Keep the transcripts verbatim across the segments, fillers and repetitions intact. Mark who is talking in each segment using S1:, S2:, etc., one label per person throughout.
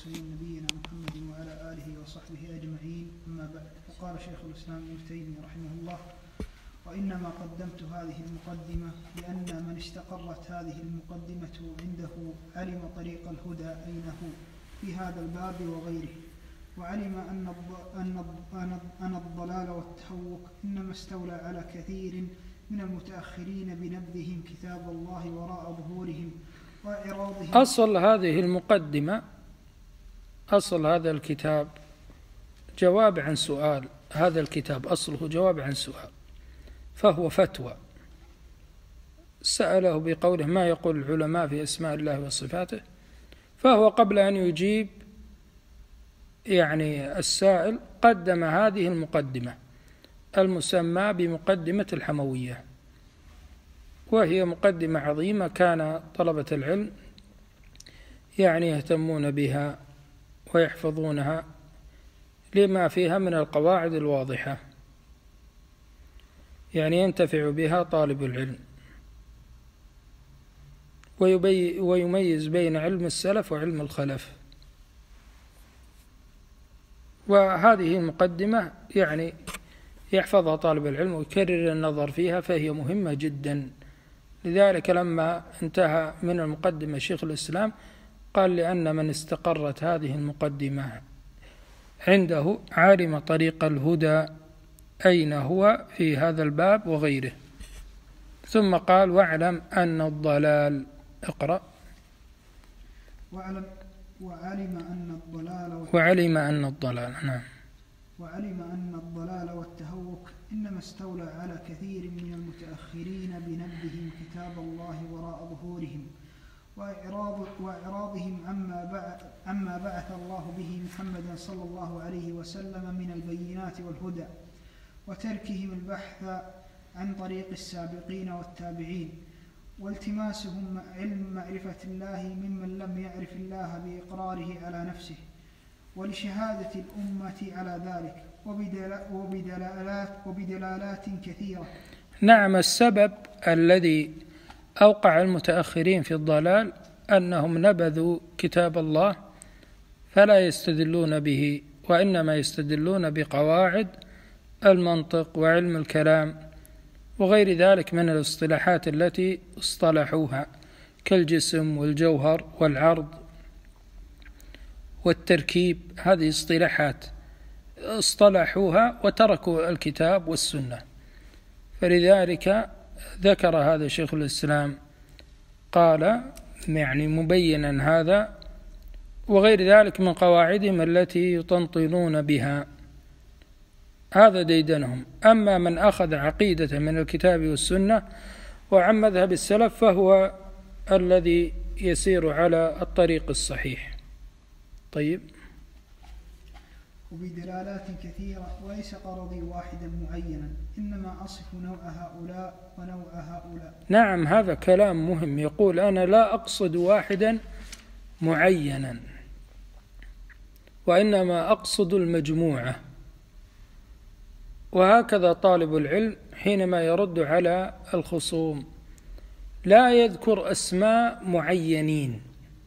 S1: المرسلين نبينا محمد وعلى آله وصحبه أجمعين. أما بعد، فقال شيخ الإسلام ابن تيمية رحمه الله: وإنما قدمت هذه المقدمة لأن من استقرت هذه المقدمة عنده علم طريق الهدى أينه في هذا الباب وغيره، وعلم أن أن الضلال والتهوك إنما استولى على كثير من المتأخرين بنبذهم كتاب الله وراء ظهورهم وإعراضهم.
S2: أصل هذه المقدمة، أصل هذا الكتاب جواب عن سؤال. هذا الكتاب أصله جواب عن سؤال، فهو فتوى سأله بقوله: ما يقول العلماء في أسماء الله وصفاته؟ فهو قبل أن يجيب يعني السائل قدم هذه المقدمة المسمى بمقدمة الحموية، وهي مقدمة عظيمة كان طلبة العلم يعني يهتمون بها ويحفظونها لما فيها من القواعد الواضحة، يعني ينتفع بها طالب العلم ويميز بين علم السلف وعلم الخلف. وهذه المقدمة يعني يحفظها طالب العلم ويكرر النظر فيها، فهي مهمة جدا. لذلك لما انتهى من المقدمة شيخ الإسلام قال: لأن من استقرت هذه المقدمة عنده عالم طريق الهدى أين هو في هذا الباب وغيره. ثم قال: واعلم أن الضلال. اقرأ.
S1: وعلم وعلم أن الضلال
S2: وعلم أن الضلال نعم
S1: وعلم أن الضلال والتهوك إنما استولى على كثير من المتأخرين بنبذهم كتاب الله وراء ظهورهم وإعراض وإعراضهم عما بعث, عما بعث الله به محمدا صلى الله عليه وسلم من البينات والهدى، وتركهم البحث عن طريق السابقين والتابعين، والتماسهم علم معرفة الله ممن لم يعرف الله بإقراره على نفسه، ولشهادة الأمة على ذلك وبدلالات, وبدلالات كثيرة.
S2: نعم، السبب الذي أوقع المتأخرين في الضلال أنهم نبذوا كتاب الله فلا يستدلون به، وإنما يستدلون بقواعد المنطق وعلم الكلام وغير ذلك من الاصطلاحات التي اصطلحوها كالجسم والجوهر والعرض والتركيب. هذه اصطلاحات اصطلحوها وتركوا الكتاب والسنة. فلذلك ذكر هذا شيخ الإسلام، قال يعني مبينا هذا وغير ذلك من قواعدهم التي يطنطنون بها، هذا ديدنهم. أما من أخذ عقيدة من الكتاب والسنة وعن مذهب السلف فهو الذي يسير على الطريق الصحيح. طيب.
S1: وبدلالات كثيرة، وليس قرضي واحدا معينا، إنما أصف نوع هؤلاء ونوع هؤلاء.
S2: نعم، هذا كلام مهم. يقول: أنا لا أقصد واحدا معينا، وإنما أقصد المجموعة. وهكذا طالب العلم حينما يرد على الخصوم لا يذكر أسماء معينين.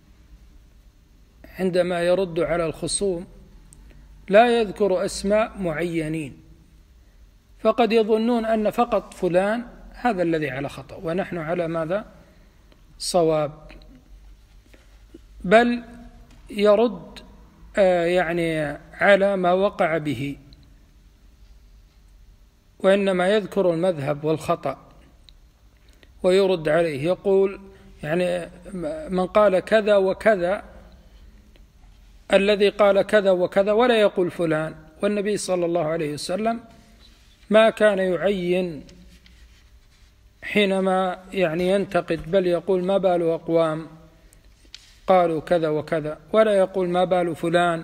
S2: عندما يرد على الخصوم لا يذكر أسماء معينين، فقد يظنون أن فقط فلان هذا الذي على خطأ ونحن على ماذا؟ صواب. بل يرد آه يعني على ما وقع به، وإنما يذكر المذهب والخطأ ويرد عليه. يقول يعني من قال كذا وكذا، الذي قال كذا وكذا، ولا يقول فلان. والنبي صلى الله عليه وسلم ما كان يعين حينما يعني ينتقد، بل يقول ما بال أقوام قالوا كذا وكذا، ولا يقول ما بال فلان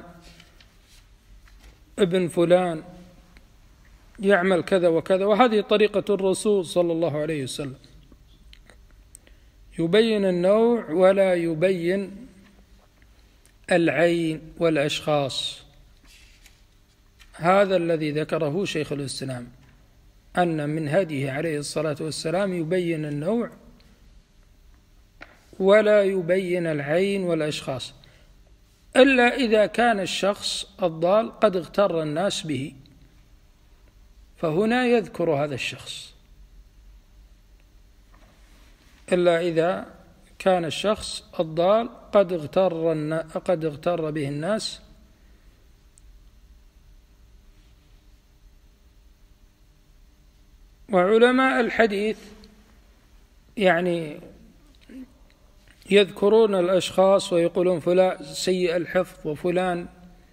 S2: ابن فلان يعمل كذا وكذا. وهذه طريقة الرسول صلى الله عليه وسلم، يبين النوع ولا يبين العين والأشخاص. هذا الذي ذكره شيخ الإسلام، أن من هديه عليه الصلاة والسلام يبين النوع ولا يبين العين والأشخاص. إلا إذا كان الشخص الضال قد اغتر الناس به، فهنا يذكر هذا الشخص. إلا إذا كان الشخص الضال قد اغتر قد اغتر به الناس، وعلماء الحديث يعني يذكرون الأشخاص ويقولون فلان سيء الحفظ، وفلان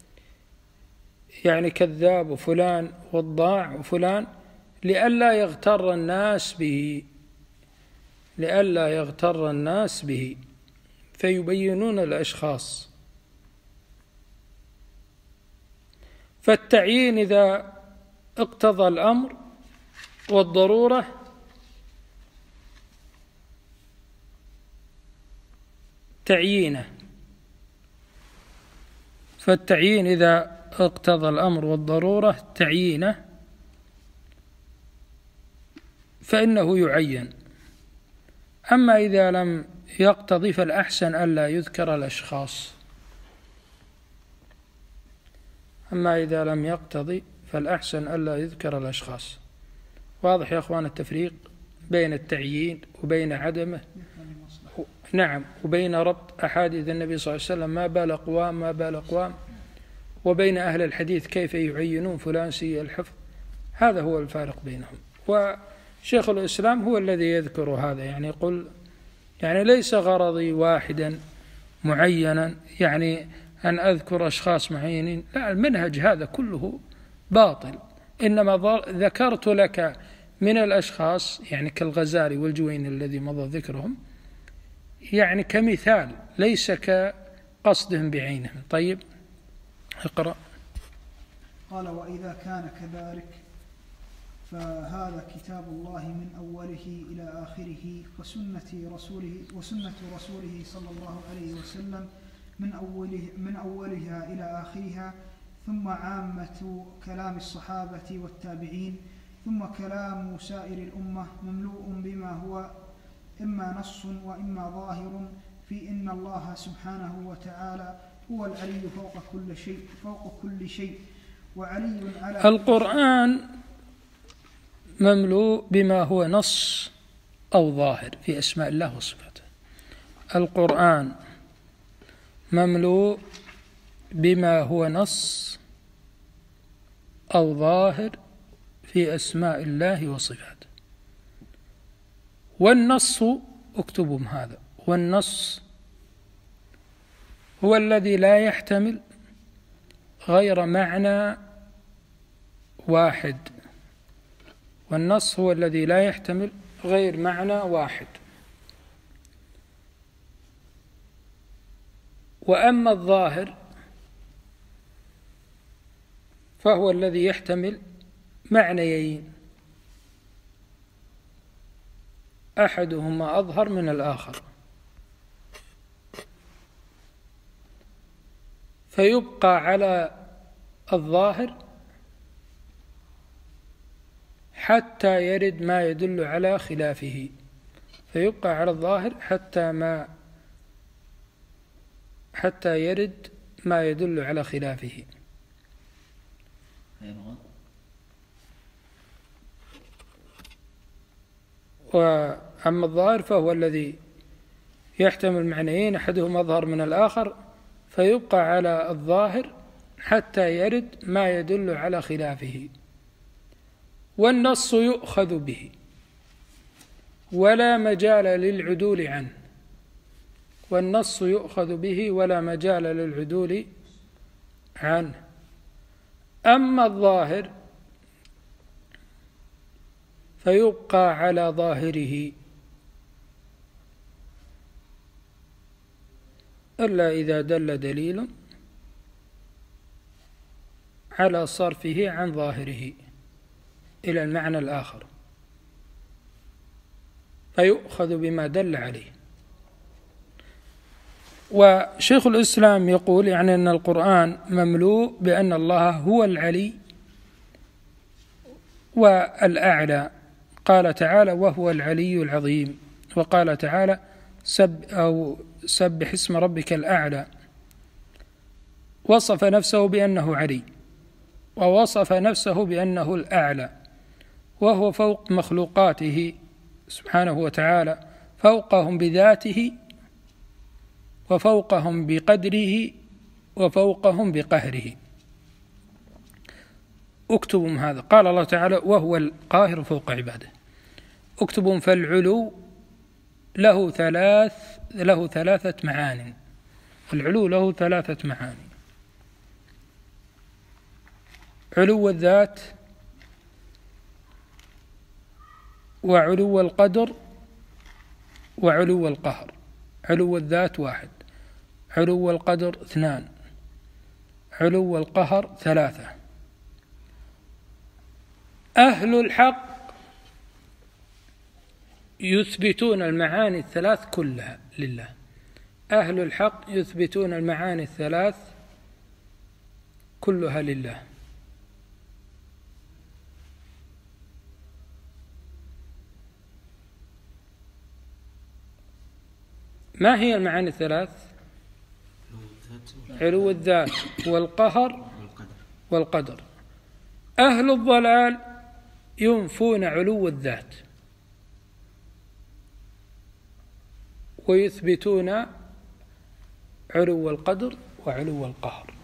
S2: يعني كذاب، وفلان وضاع، وفلان لئلا يغتر الناس به لئلا يغتر الناس به فيبينون الأشخاص. فالتعيين إذا اقتضى الأمر والضرورة تعيينه فالتعيين إذا اقتضى الأمر والضرورة تعيينه فإنه يعين. أما إذا لم يقتضي فالأحسن ألا يذكر الأشخاص أما إذا لم يقتضي فالأحسن ألا يذكر الأشخاص. واضح يا أخوان التفريق بين التعيين وبين عدمه؟ نعم. وبين ربط أحاديث النبي صلى الله عليه وسلم ما بال أقوام ما بال أقوام، وبين أهل الحديث كيف يعينون فلان سيء الحفظ. هذا هو الفارق بينهم. وشيخ الإسلام هو الذي يذكر هذا، يعني يقول يعني ليس غرضي واحدا معينا يعني أن أذكر أشخاص معينين، لا، المنهج هذا كله باطل. إنما ذكرت لك من الأشخاص يعني كالغزالي والجويني الذي مضى ذكرهم يعني كمثال، ليس كقصدهم بعينهم. طيب اقرأ.
S1: قال: وإذا كان كذلك فهذا كتاب الله من أوله إلى آخره، وسنة رسوله وسنة رسوله صلى الله عليه وسلم من أوله من أولها إلى آخرها، ثم عامة كلام الصحابة والتابعين، ثم كلام سائر الأمة مملوء بما هو إما نص وإما ظاهر في إن الله سبحانه وتعالى هو العلي فوق كل شيء فوق كل شيء وعلي على
S2: القرآن مملوء بما هو نص أو ظاهر في أسماء الله وصفاته. القرآن مملوء بما هو نص أو ظاهر في أسماء الله وصفاته. والنص اكتبهم هذا، والنص هو الذي لا يحتمل غير معنى واحد والنص هو الذي لا يحتمل غير معنى واحد. وأما الظاهر فهو الذي يحتمل معنيين أحدهما أظهر من الآخر، فيبقى على الظاهر حتى يرد ما يدل على خلافه فيبقى على الظاهر حتى ما حتى يرد ما يدل على خلافه. وأما الظاهر فهو الذي يحتمل معنيين أحدهما أظهر من الآخر، فيبقى على الظاهر حتى يرد ما يدل على خلافه. والنص يؤخذ به ولا مجال للعدول عنه والنص يؤخذ به ولا مجال للعدول عنه. أما الظاهر فيبقى على ظاهره إلا إذا دل دليل على صرفه عن ظاهره إلى المعنى الآخر، فيؤخذ بما دل عليه. وشيخ الإسلام يقول يعني أن القرآن مملوء بأن الله هو العلي والأعلى. قال تعالى: وهو العلي العظيم. وقال تعالى: سب أو سبح اسم ربك الأعلى. وصف نفسه بأنه علي، ووصف نفسه بأنه الأعلى، وهو فوق مخلوقاته سبحانه وتعالى، فوقهم بذاته وفوقهم بقدره وفوقهم بقهره. اكتبوا هذا. قال الله تعالى: وهو القاهر فوق عباده. اكتبوا. فالعلو له ثلاث له ثلاثة معان. العلو له ثلاثة معاني: علو الذات، وعلو القدر، وعلو القهر. علو الذات واحد، علو القدر اثنان، علو القهر ثلاثة. أهل الحق يثبتون المعاني الثلاث كلها لله. أهل الحق يثبتون المعاني الثلاث كلها لله. ما هي المعاني الثلاث؟ علو الذات والقهر والقدر. أهل الضلال ينفون علو الذات ويثبتون علو القدر وعلو القهر.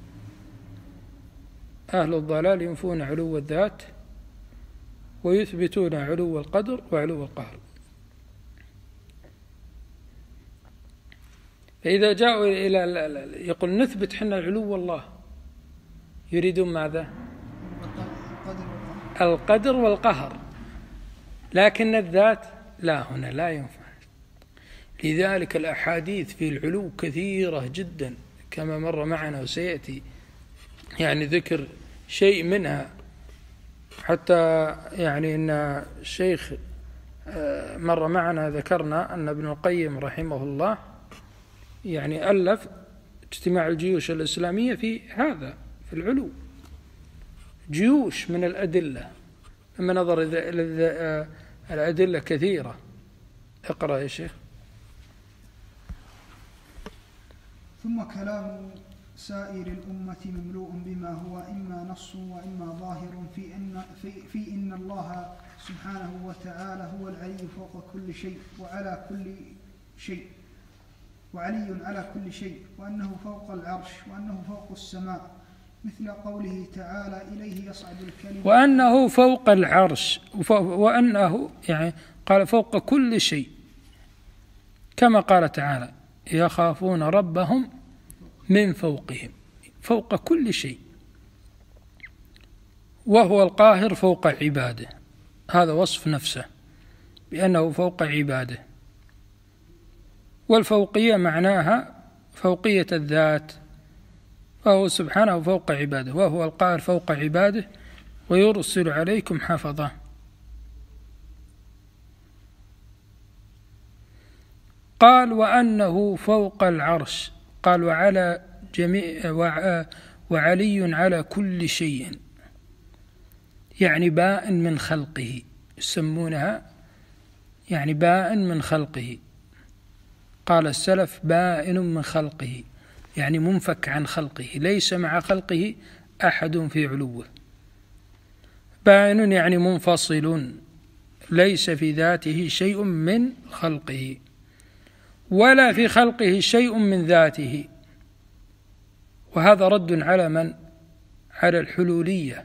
S2: أهل الضلال ينفون علو الذات ويثبتون علو القدر وعلو القهر. فإذا جاءوا إلى يقول نثبت حنا علو الله، يريدون ماذا؟ القدر والقهر، لكن الذات لا، هنا لا ينفع. لذلك الأحاديث في العلو كثيرة جدا كما مر معنا وسيأتي يعني ذكر شيء منها، حتى يعني إن الشيخ مر معنا ذكرنا أن ابن القيم رحمه الله يعني ألف اجتماع الجيوش الإسلامية في هذا، في العلو، جيوش من الأدلة. لما نظر إلى الأدلة كثيرة. اقرأ يا شيخ.
S1: ثم كلام سائر الأمة مملوء بما هو إما نص وإما ظاهر في أن, في, في إن الله سبحانه وتعالى هو العلي فوق كل شيء وعلى كل شيء، وعلي على كل شيء، وأنه فوق العرش، وأنه فوق السماء، مثل قوله تعالى: إليه يصعد الكلم،
S2: وأنه فوق العرش، وأنه يعني قال فوق كل شيء، كما قال تعالى: يخافون ربهم من فوقهم، فوق كل شيء. وهو القاهر فوق عباده، هذا وصف نفسه بأنه فوق عباده. والفوقية معناها فوقية الذات، فهو سبحانه فوق عباده، وهو القاهر فوق عباده ويرسل عليكم حفظه. قال: وأنه فوق العرش، قال: وعلى جميع وعلي على كل شيء، يعني بائن من خلقه، يسمونها يعني بائن من خلقه. قال السلف: بائن من خلقه، يعني منفك عن خلقه، ليس مع خلقه أحد في علوه. بائن يعني منفصل، ليس في ذاته شيء من خلقه، ولا في خلقه شيء من ذاته. وهذا رد على من؟ على الحلولية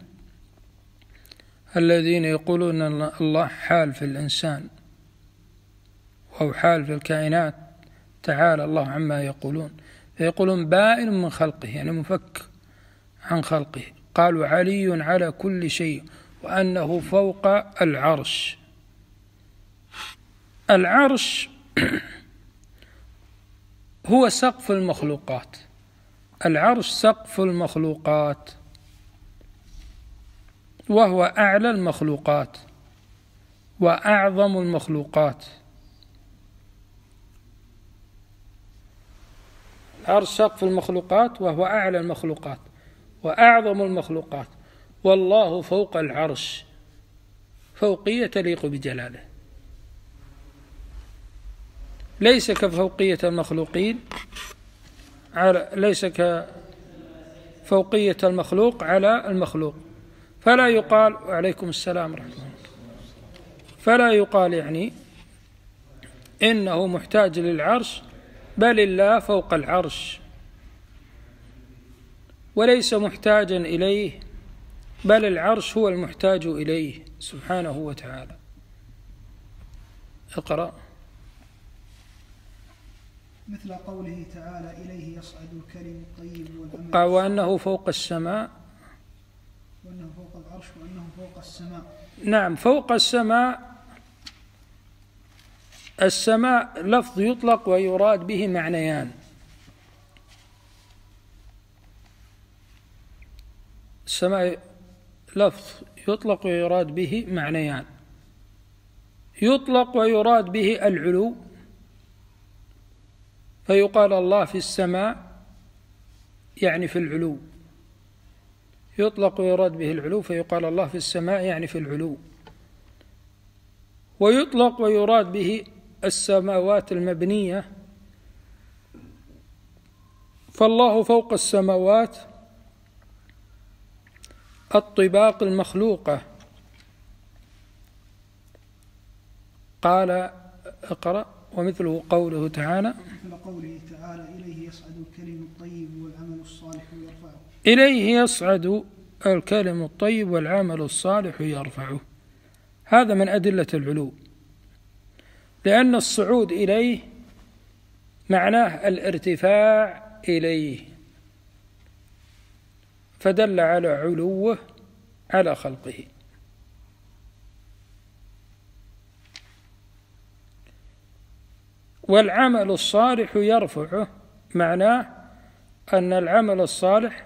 S2: الذين يقولون أن الله حال في الإنسان أو حال في الكائنات، تعالى الله عما يقولون. فيقولون بائن من خلقه، يعني مفك عن خلقه. قالوا: علي على كل شيء، وأنه فوق العرش. العرش هو سقف المخلوقات، العرش سقف المخلوقات، وهو أعلى المخلوقات وأعظم المخلوقات. العرش سقف المخلوقات وهو أعلى المخلوقات وأعظم المخلوقات، والله فوق العرش فوقية تليق بجلاله، ليس كفوقية المخلوقين، ليس فوقية المخلوق على المخلوق، فلا يقال وعليكم السلام ورحمة الله، فلا يقال يعني إنه محتاج للعرش، بل الله فوق العرش وليس محتاجا إليه، بل العرش هو المحتاج إليه سبحانه وتعالى. اقرأ.
S1: مثل قوله تعالى إليه يصعد الكلم الطيب والعمل
S2: قال وأنه فوق السماء،
S1: وأنه فوق العرش وأنه فوق السماء.
S2: نعم فوق السماء. السماء لفظ يطلق ويراد به معنيان، السماء لفظ يطلق ويراد به معنيان، يطلق ويراد به العلو، فيقال الله في السماء يعني في العلو، يطلق ويراد به العلو فيقال الله في السماء يعني في العلو، ويطلق ويراد به السماوات المبنية، فالله فوق السماوات الطباق المخلوقة. قال اقرأ. ومثله قوله تعالى
S1: مثل قوله تعالى إليه يصعد الكلم الطيب والعمل الصالح يرفعه،
S2: إليه يصعد الكلم الطيب والعمل الصالح يرفعه، هذا من أدلة العلو، لأن الصعود إليه معناه الارتفاع إليه، فدل على علوه على خلقه. والعمل الصالح يرفعه معناه أن العمل الصالح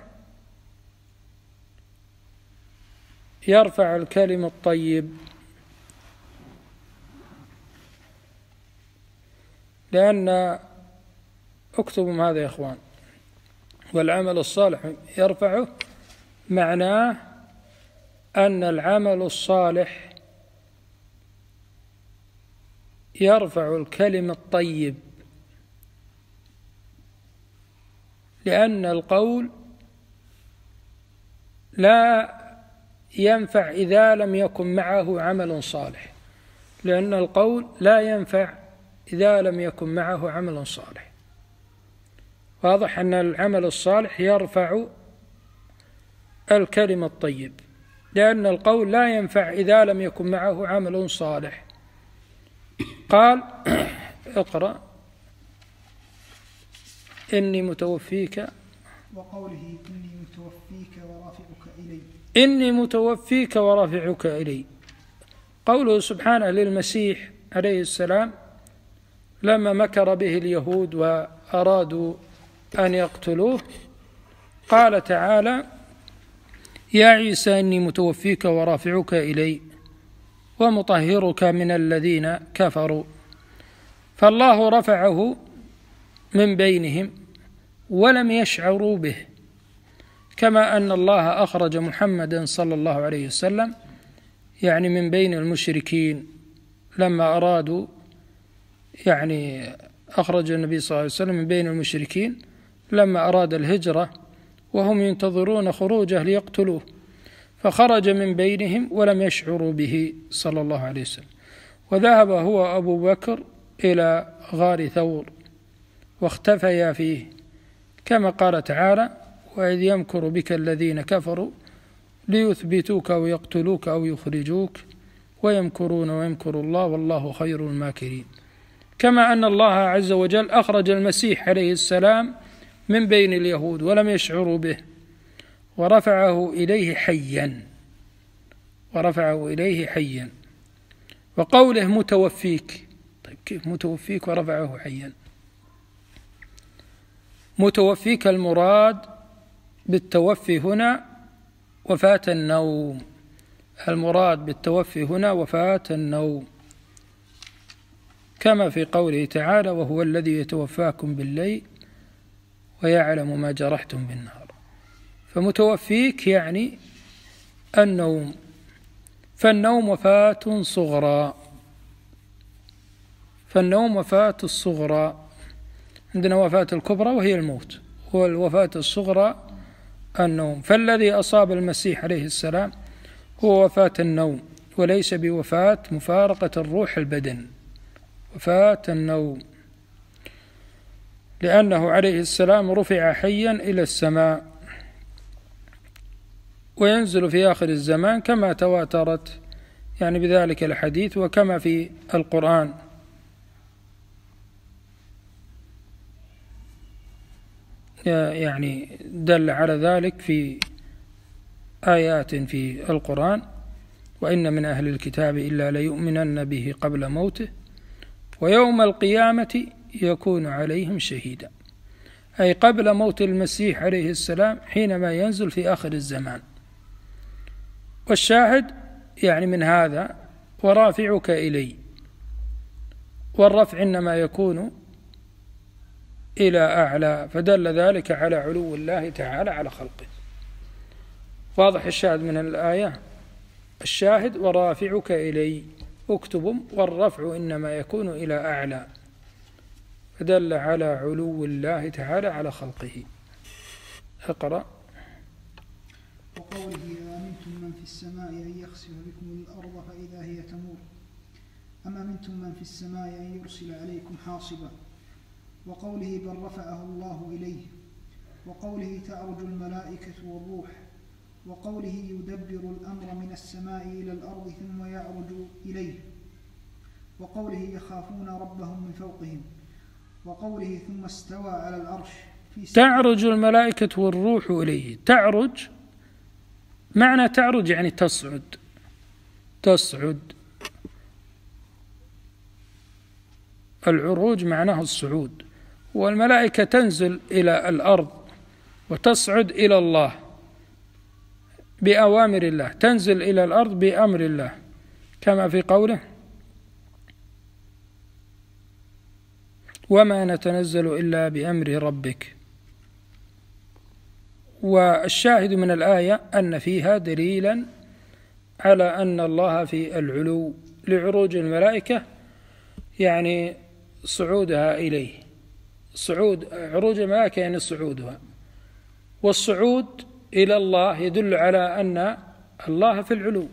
S2: يرفع الكلم الطيب، لأن اكتبوا هذا يا إخوان، والعمل الصالح يرفعه معناه أن العمل الصالح يرفع الكلم الطيب، لأن القول لا ينفع إذا لم يكن معه عمل صالح، لأن القول لا ينفع إذا لم يكن معه عمل صالح. واضح أن العمل الصالح يرفع الكلم الطيب، لأن القول لا ينفع إذا لم يكن معه عمل صالح. قال اقرأ. إني متوفيك،
S1: وقوله إني متوفيك ورافعك إلي،
S2: إني متوفيك ورافعك إلي، قوله سبحانه للمسيح عليه السلام لما مكر به اليهود وأرادوا أن يقتلوه، قال تعالى يا عيسى إني متوفيك ورافعك إلي ومطهرك من الذين كفروا، فالله رفعه من بينهم ولم يشعروا به، كما أن الله أخرج محمدا صلى الله عليه وسلم يعني من بين المشركين لما أرادوا، يعني أخرج النبي صلى الله عليه وسلم من بين المشركين لما أراد الهجرة وهم ينتظرون خروجه ليقتلوه، فخرج من بينهم ولم يشعروا به صلى الله عليه وسلم. وذهب هو أبو بكر إلى غار ثور واختفيا فيه، كما قال تعالى وإذ يمكر بك الذين كفروا ليثبتوك أو يقتلوك أو يخرجوك ويمكرون ويمكر الله والله خير الماكرين. كما أن الله عز وجل أخرج المسيح عليه السلام من بين اليهود ولم يشعروا به ورفعه إليه حيا، ورفعه إليه حيا. وقوله متوفيك، طيب كيف متوفيك ورفعه حيا؟ متوفيك المراد بالتوفي هنا وفاة النوم، المراد بالتوفي هنا وفاة النوم، كما في قوله تعالى وهو الذي يتوفاكم بالليل ويعلم ما جرحتم بالنهار. فمتوفيك يعني النوم، فالنوم وفاة صغرى، فالنوم وفاة الصغرى، عندنا وفاة الكبرى وهي الموت، والوفاة الصغرى النوم. فالذي أصاب المسيح عليه السلام هو وفاة النوم، وليس بوفاة مفارقة الروح البدن، وفاة النوم، لأنه عليه السلام رفع حيا إلى السماء وينزل في آخر الزمان كما تواترت يعني بذلك الحديث وكما في القرآن. يعني دل على ذلك في آيات في القرآن: وإن من أهل الكتاب إلا ليؤمنن به قبل موته ويوم القيامة يكون عليهم شهيدا، أي قبل موت المسيح عليه السلام حينما ينزل في آخر الزمان. والشاهد يعني من هذا: ورافعك إلي، والرفع إنما يكون إلى أعلى، فدل ذلك على علو الله تعالى على خلقه. واضح الشاهد من الآية؟ الشاهد ورافعك إلي، اكتب، والرفع إنما يكون إلى أعلى، فدل على علو الله تعالى على خلقه. اقرأ.
S1: وقوله أأمنتم من في السماء أن يخسف بكم الأرض فإذا هي تمور أم أمنتم من في السماء أن يرسل عليكم حاصبا. وقوله بل رفعه الله إليه. وقوله تعرج الملائكة والروح. وقوله يدبر الأمر من السماء إلى الأرض ثم يعرج إليه. وقوله يخافون ربهم من فوقهم. وقوله ثم استوى على العرش. في
S2: تعرج الملائكة والروح إليه. تعرج معنى تعرج يعني تصعد، تصعد. العروج معناه الصعود، والملائكة تنزل إلى الأرض وتصعد إلى الله بأوامر الله، تنزل إلى الأرض بأمر الله، كما في قوله: وما نتنزل إلا بأمر ربك. والشاهد من الآية أن فيها دليلا على أن الله في العلو لعروج الملائكة، يعني صعودها إليه. صعود عروج الملائكة يعني صعودها، والصعود إلى الله يدل على أن الله في العلو.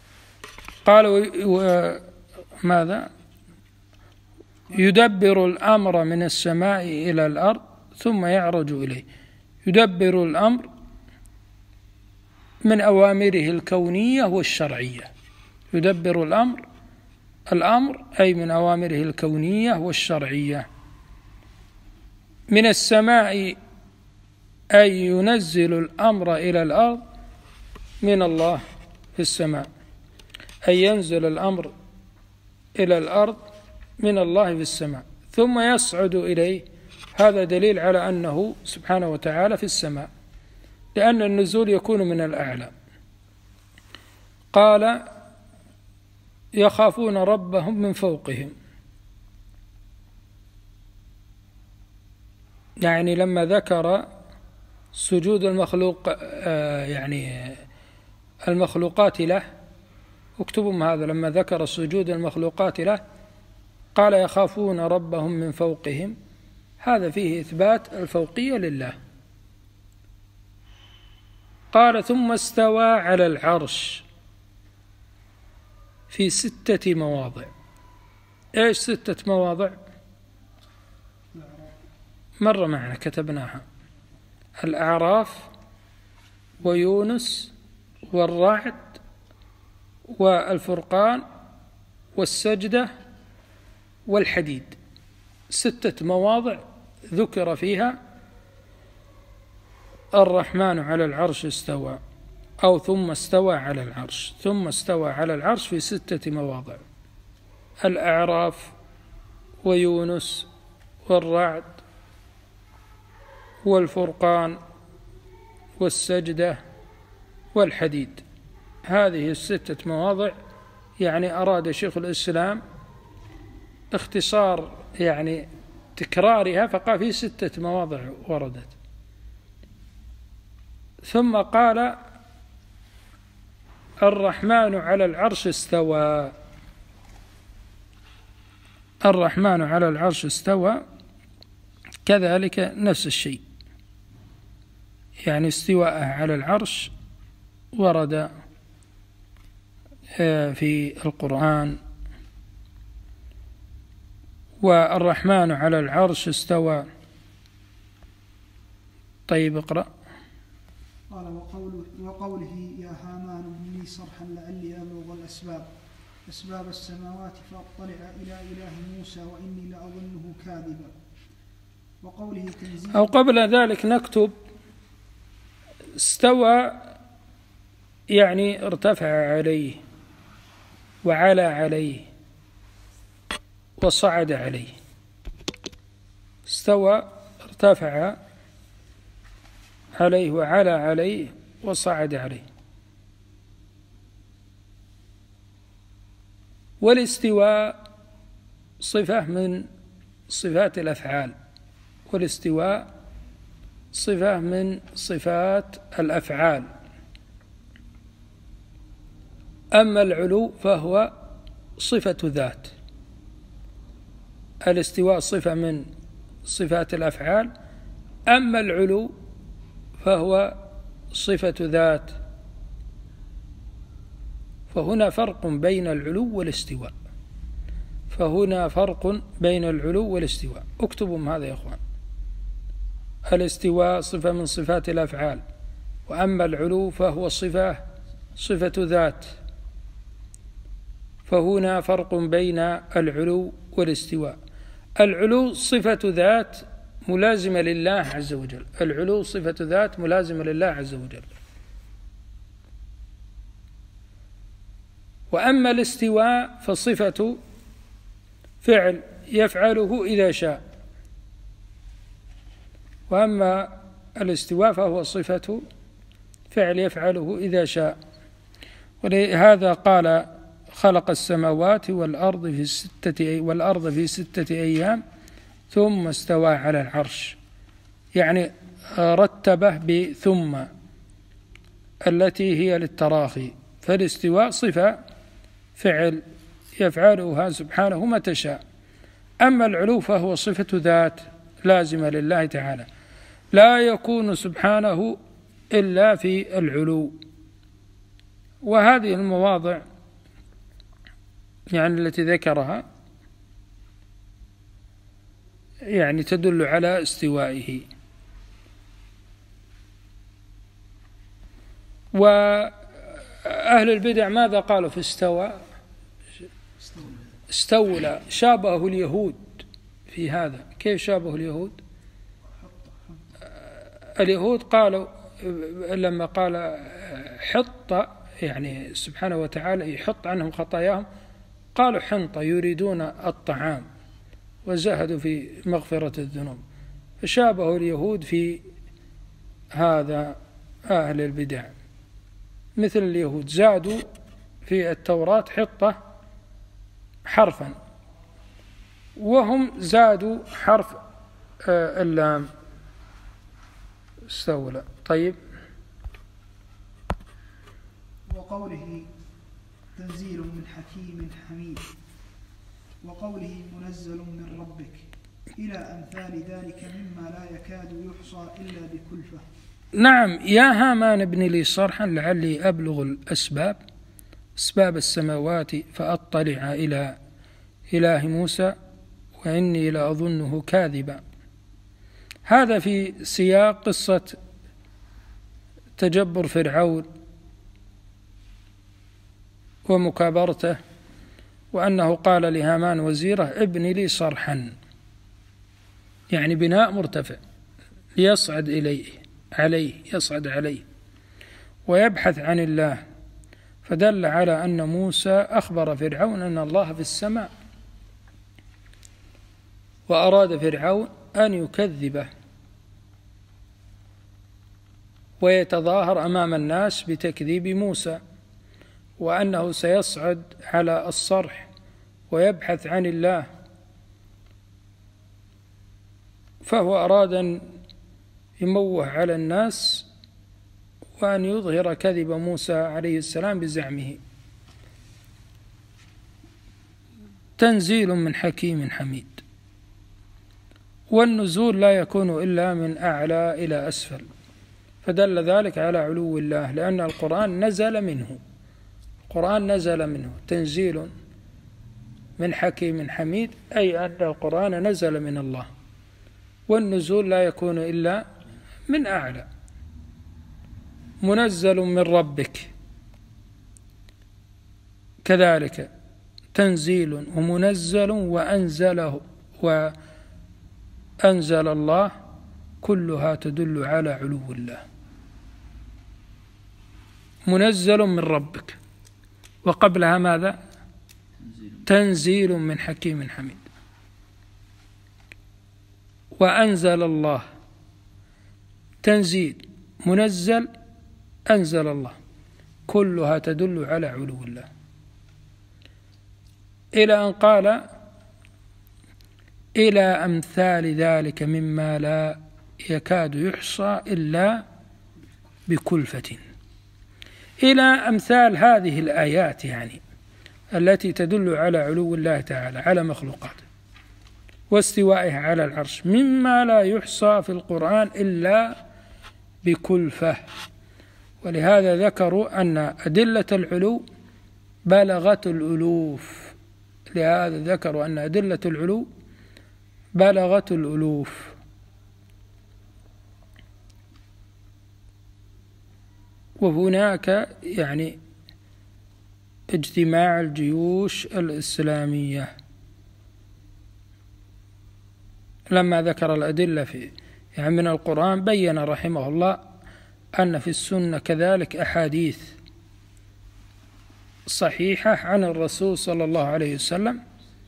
S2: قالوا ماذا؟ يدبر الأمر من السماء إلى الأرض ثم يعرج إليه. يدبر الأمر من أوامره الكونية والشرعية. يدبر الأمر الأمر أي من أوامره الكونية والشرعية. من السماء أي ينزل الأمر إلى الأرض من الله في السماء، أي ينزل الأمر إلى الأرض من الله في السماء ثم يصعد إليه. هذا دليل على أنه سبحانه وتعالى في السماء، لأن النزول يكون من الأعلى. قال: يخافون ربهم من فوقهم، يعني لما ذكر سجود المخلوق يعني المخلوقات له، اكتبوا هذا، لما ذكر سجود المخلوقات له قال: يخافون ربهم من فوقهم. هذا فيه إثبات الفوقية لله. قال: ثم استوى على العرش في ستة مواضع. إيش ستة مواضع؟ مرة معنا كتبناها: الأعراف ويونس والرعد والفرقان والسجدة والحديد. ستة مواضع ذكر فيها الرحمن على العرش استوى، أو ثم استوى على العرش. ثم استوى على العرش في ستة مواضع: الأعراف ويونس والرعد والفرقان والسجدة والحديد. هذه الستة مواضع يعني أراد شيخ الإسلام اختصار يعني تكرارها، فقال في ستة مواضع وردت. ثم قال: الرحمن على العرش استوى. الرحمن على العرش استوى كذلك نفس الشيء، يعني استواءه على العرش ورد في القرآن. والرحمن على العرش استوى. طيب اقرأ.
S1: قال وقوله, وقوله يا هامان ابن لي صرحا لعلي أبلغ الأسباب أسباب السماوات فأطلع إلى إله موسى وإني لأظنه كاذبا. وقوله تنزيل.
S2: أو قبل ذلك نكتب استوى يعني ارتفع عليه وعلى عليه وصعد عليه. استوى ارتفع عليه وعلى عليه وصعد عليه. والاستواء صفة من صفات الأفعال، والاستواء صفة من صفات الأفعال. أما العلو فهو صفة ذات. الاستواء صفة من صفات الأفعال، أما العلو فهو صفة ذات. فهنا فرق بين العلو والاستواء، فهنا فرق بين العلو والاستواء. اكتبوا هذا يا أخوان. الاستواء صفة من صفات الأفعال، وأما العلو فهو صفة صفة ذات. فهنا فرق بين العلو والاستواء. العلو صفة ذات ملازمة لله عز وجل، العلو صفة ذات ملازمة لله عز وجل. وأما الاستواء فصفة فعل يفعله إذا شاء. وأما الاستواء فهو صفة فعل يفعله إذا شاء. ولهذا قال خلق السماوات والأرض في ستة والأرض في ستة أيام ثم استوى على العرش، يعني رتبه بثم التي هي للتراخي. فالاستواء صفة فعل يفعلها سبحانه متى شاء. أما العلو فهو صفة ذات لازمة لله تعالى، لا يكون سبحانه إلا في العلو. وهذه المواضع يعني التي ذكرها يعني تدل على استوائه. وأهل البدع ماذا قالوا في استوى؟ استولى. شابه اليهود في هذا. كيف شابه اليهود؟ اليهود قالوا لما قال حط يعني سبحانه وتعالى يحط عنهم خطاياهم، قالوا حنطة، يريدون الطعام وزهدوا في مغفرة الذنوب. فشابه اليهود في هذا أهل البدع. مثل اليهود زادوا في التوراة حطة حرفا، وهم زادوا حرف اللام استولى. طيب.
S1: وقوله تنزيل من حكيم حميد، وقوله منزل من ربك، إلى أمثال ذلك مما لا يكاد يحصى إلا بكلفة.
S2: نعم. يا هامان ابن لي صرحا لعلي أبلغ الأسباب أسباب السماوات فأطلع إلى إله موسى وإني لأظنه كاذبا. هذا في سياق قصة تجبر فرعون ومكابرته، وأنه قال لهامان وزيره ابن لي صرحا، يعني بناء مرتفع ليصعد إليه عليه يصعد عليه ويبحث عن الله. فدل على أن موسى أخبر فرعون أن الله في السماء، وأراد فرعون أن يكذبه ويتظاهر أمام الناس بتكذيب موسى، وأنه سيصعد على الصرح ويبحث عن الله. فهو أراد أن يموه على الناس وأن يظهر كذب موسى عليه السلام بزعمه. تنزيل من حكيم حميد. والنزول لا يكون إلا من أعلى إلى أسفل، فدل ذلك على علو الله، لأن القرآن نزل منه القرآن نزل منه تنزيل من حكيم حميد، أي أن القرآن نزل من الله، والنزول لا يكون إلا من أعلى. منزل من ربك كذلك تنزيل ومنزل وأنزله وأنزل الله، كلها تدل على علو الله. منزل من ربك، وقبلها ماذا؟ تنزيل من حكيم حميد. وأنزل الله، تنزيل منزل أنزل الله، كلها تدل على علو الله، إلى أن قال إلى أمثال ذلك مما لا يكاد يحصى إلا بكلفة. إلى أمثال هذه الآيات يعني التي تدل على علو الله تعالى على مخلوقاته واستوائه على العرش، مما لا يحصى في القرآن إلا بكلفة. ولهذا ذكروا أن أدلة العلو بلغت الألوف، لهذا ذكروا أن أدلة العلو بلغت الألوف. وهناك يعني اجتماع الجيوش الإسلامية لما ذكر الأدلة في يعني من القرآن، بين رحمه الله أن في السنة كذلك أحاديث صحيحة عن الرسول صلى الله عليه وسلم،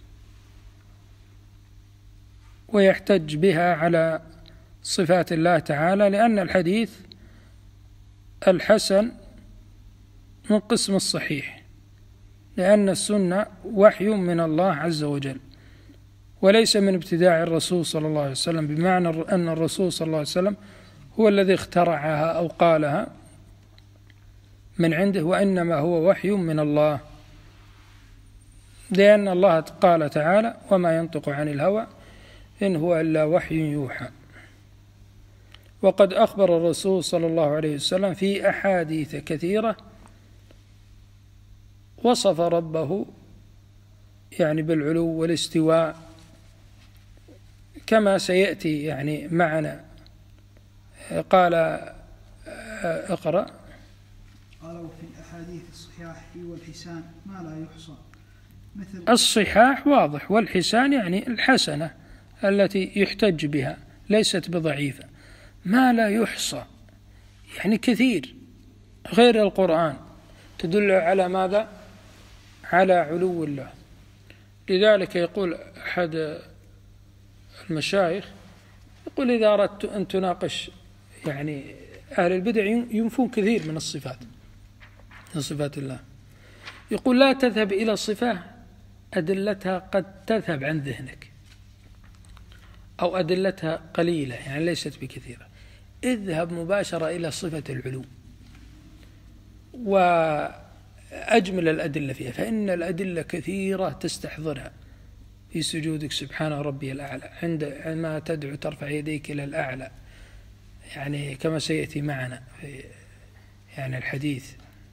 S2: ويحتج بها على صفات الله تعالى، لأن الحديث الحسن من قسم الصحيح، لأن السنة وحي من الله عز وجل وليس من ابتداع الرسول صلى الله عليه وسلم، بمعنى أن الرسول صلى الله عليه وسلم هو الذي اخترعها أو قالها من عنده، وإنما هو وحي من الله، لأن الله قال تعالى وما ينطق عن الهوى إن هو إلا وحي يوحى. وقد أخبر الرسول صلى الله عليه وسلم في أحاديث كثيرة وصف ربه يعني بالعلو والاستواء، كما سيأتي يعني معنا. قال اقرأ.
S1: قال وفي الأحاديث الصحاح والحسان ما لا يحصى، مثل
S2: الصحاح واضح، والحسان يعني الحسنة التي يحتج بها ليست بضعيفة، ما لا يحصى يعني كثير غير القرآن تدل على ماذا؟ على علو الله. لذلك يقول أحد المشايخ يقول إذا أردت أن تناقش يعني أهل البدع ينفون كثير من الصفات من صفات الله، يقول لا تذهب إلى الصفة أدلتها قد تذهب عن ذهنك أو أدلتها قليلة يعني ليست بكثيرة، اذهب مباشرة إلى صفة العلو وأجمل الأدلة فيها، فإن الأدلة كثيرة تستحضرها في سجودك سبحان ربي الأعلى، عندما تدعو ترفع يديك إلى الأعلى، يعني كما سيأتي معنا في يعني الحديث.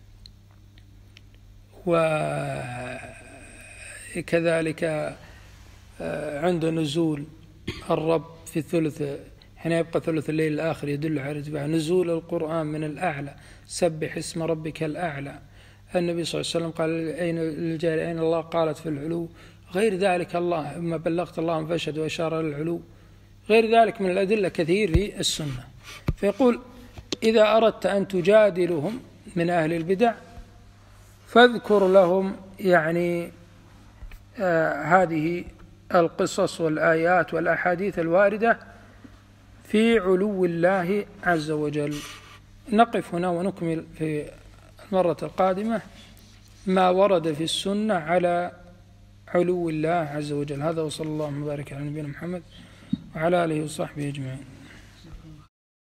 S2: وكذلك عند نزول الرب في الثلث حين يبقى ثلث الليل الآخر يدل على ارتفاع نزول القرآن من الأعلى، سبح اسم ربك الأعلى. النبي صلى الله عليه وسلم قال أين الجارية أين الله؟ قالت في العلو. غير ذلك الله ما بلغت اللهم فاشهد وأشار للعلو. غير ذلك من الأدلة كثير في السنة. فيقول إذا أردت أن تجادلهم من أهل البدع فاذكر لهم يعني آه هذه القصص والآيات والأحاديث الواردة في علو الله عز وجل. نقف هنا ونكمل في المرة القادمة ما ورد في السنة على علو الله عز وجل. هذا وصلى الله وبارك على نبينا محمد وعلى آله وصحبه أجمعين.